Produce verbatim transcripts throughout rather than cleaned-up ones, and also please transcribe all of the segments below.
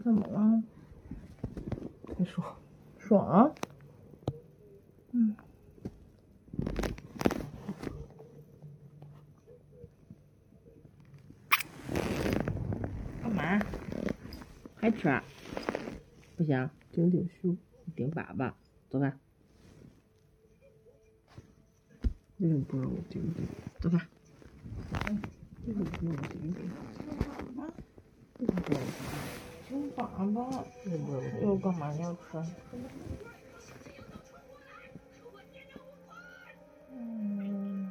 怎么了？你说，爽？嗯。干嘛？还吃？不行，顶顶胸，顶粑粑，走吧。为什么不让我顶顶？走吧。为什么不让我顶顶？为什么不让我顶粑粑？为什么不让我顶？又干嘛要吃？嗯。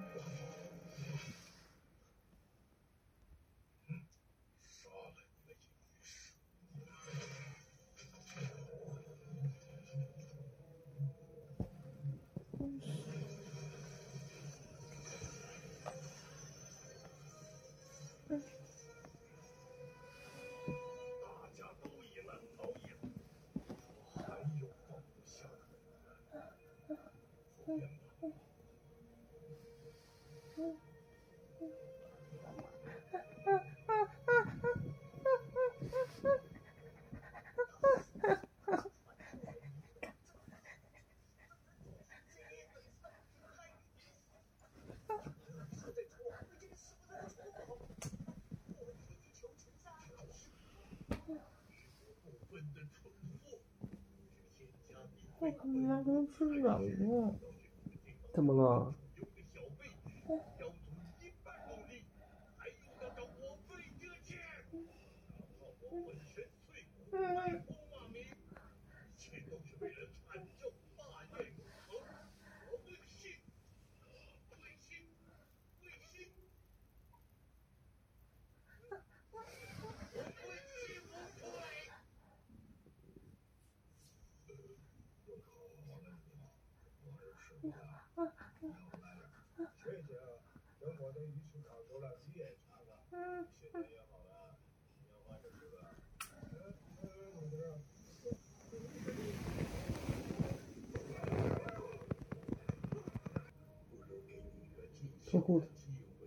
我干嘛跟吃人呢？ 怎么了？ 嗯。 脱裤子。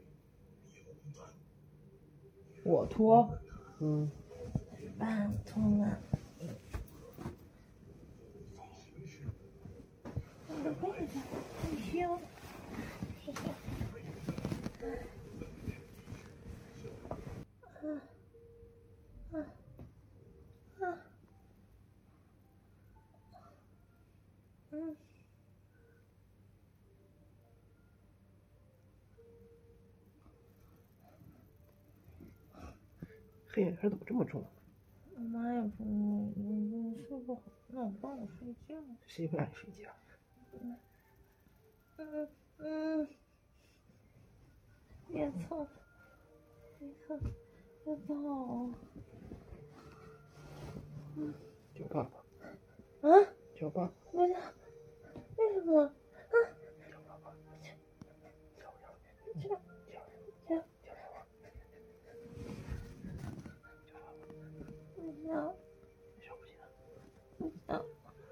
我脱。 嗯。 爸脱了。我的被子，你羞。谢谢。嗯。嗯。嗯。嗯。 黑眼圈怎么这么重？ 我妈也说我我睡不好，那我帮我睡觉。 谁不让你睡觉？ 嗯嗯嗯。别蹭，别蹭，别蹭。嗯。 叫爸爸。 啊？ 叫爸爸。 不是，为什么？啊？ 叫爸爸。叫叫叫叫叫叫爸爸。叫爸爸。 不想。 想不起来。 不想。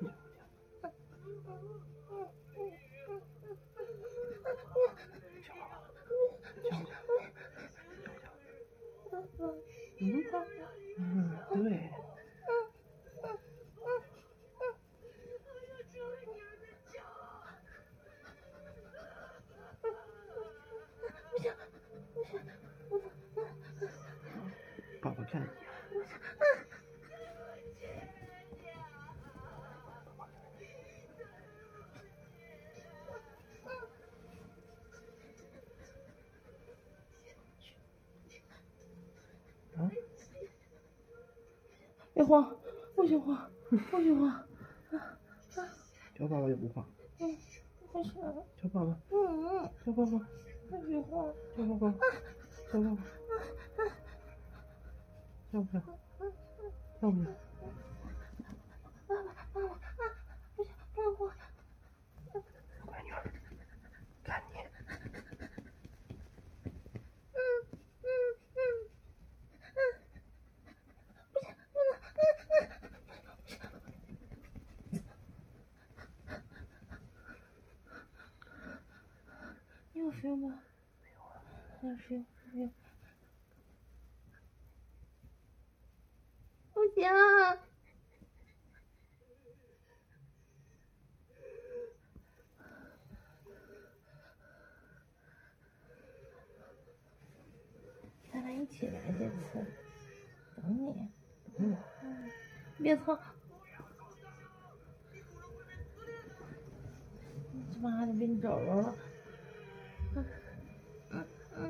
嗯嗯，对。爸爸看你。啊？ 别慌，不许慌，不许慌。 叫爸爸就不慌。 嗯，不是。 叫爸爸。 嗯。 叫爸爸。 不许慌。 叫爸爸。叫爸爸。要不要？要不要？ 爸爸，爸爸，啊！不行，让我。 乖女儿，看你。 嗯嗯嗯嗯。不行，不能。你有 feel 吗？ 没有啊。 有 feel， 有 feel。不行。 起来再吃，等你。嗯，别蹭。这妈的，被你找着了。嗯嗯嗯。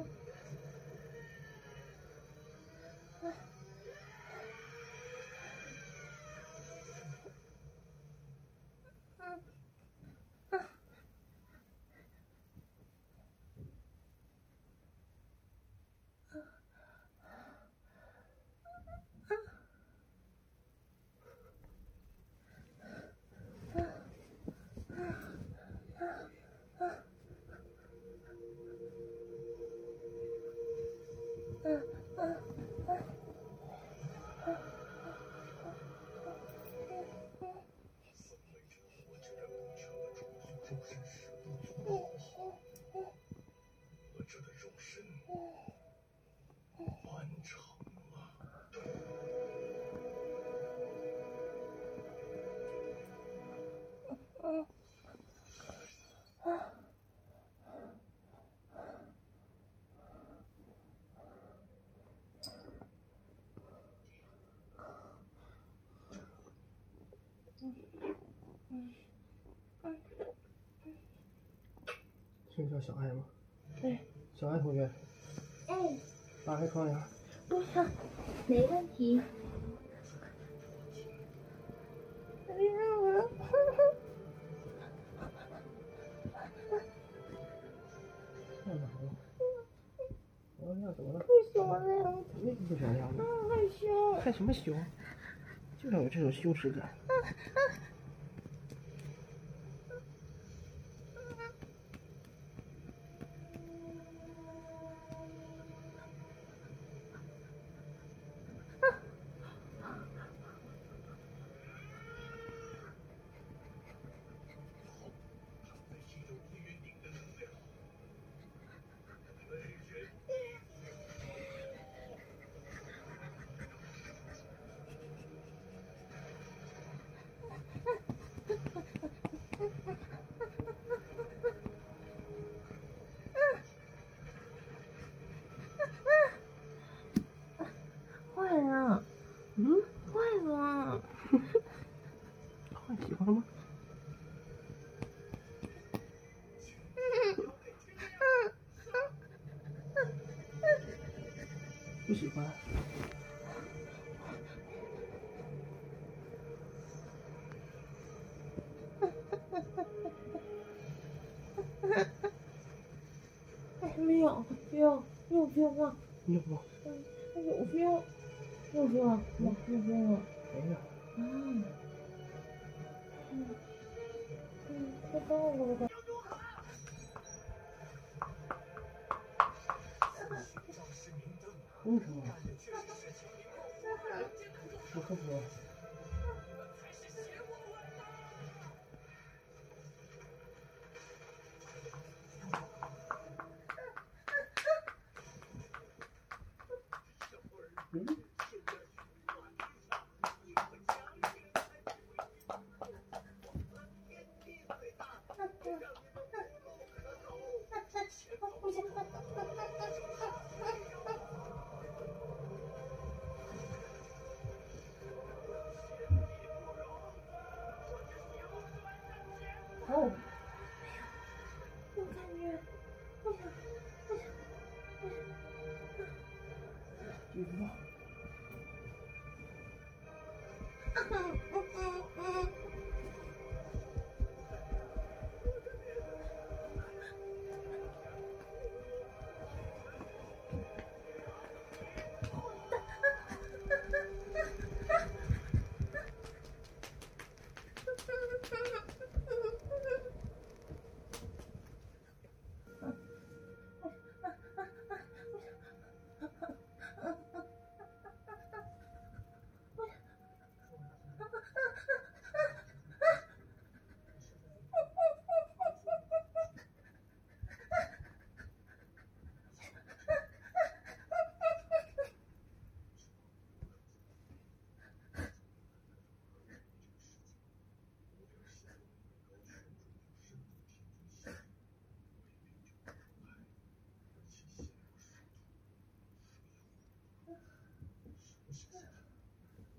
这个叫小爱吗？ 对。 小爱同学。 哎。 打开窗帘。 不是，没问题。 哎呀我。 干嘛呢？我要怎么了？ 不喜欢那样子。 为什么不想那样呢？ 害羞。 害什么羞？就要有这种羞耻感。 坏了。 嗯？ 坏了。 坏喜欢吗？不喜欢。 哎，没有，没有，没有变化。 有吗？ 嗯，有变，有变，有有变了。 没有。 啊。嗯嗯，快到了吧。 为什么？我喝酒。嗯？ 哦。我感觉，不行，不行，不行。 记住。